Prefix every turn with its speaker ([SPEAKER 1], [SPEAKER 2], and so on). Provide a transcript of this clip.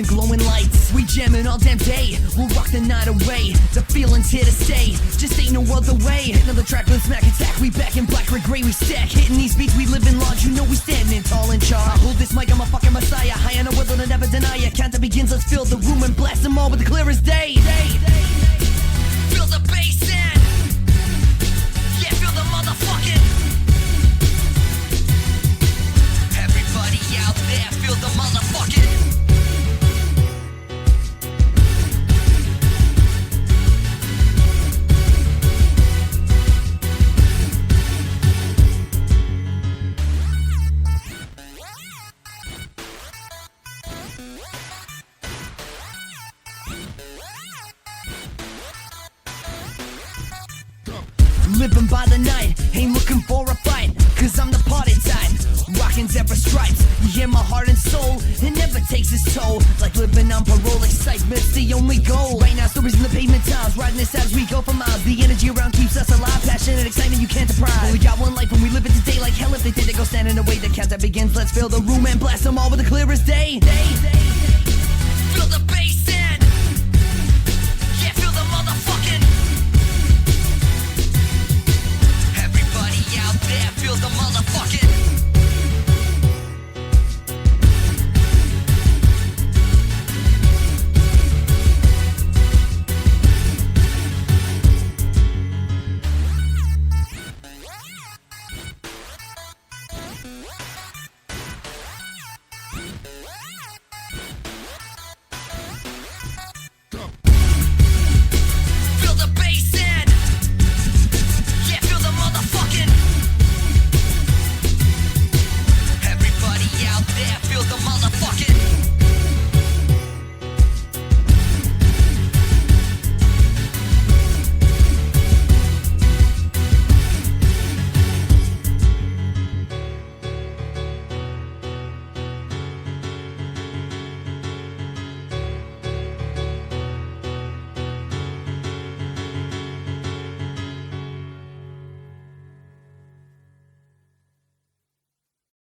[SPEAKER 1] and glowing lights. We jamming all damn day, we'll rock the night away. The feeling's here to stay, just ain't no other way. Another track with smack attack, we back in black, red, gray, we stack. Hitting these beats, we living large, you know we standing tall and charge. I hold this mic, I'm a fucking messiah, high on a will and never deny it. Countdown begins, let's fill the room and blast them all with the clearest day. Feel the bass in, yeah, feel the motherfucking. Everybody out there, feel the motherfucking. Living by the night, ain't looking for a fight, cause I'm the party type, rockin' zebra stripes. You hear my heart and soul, it never takes its toll. Like living on parole, excitement's the only goal. Right now, stories in the pavement tiles, riding this as we go for miles. The energy around keeps us alive, passion and excitement you can't deprive. Only got one life and we live it today like hell. If they think they go stand in the way, the countdown begins. Let's fill the room and blast them all with the clearest day. Feel the bass.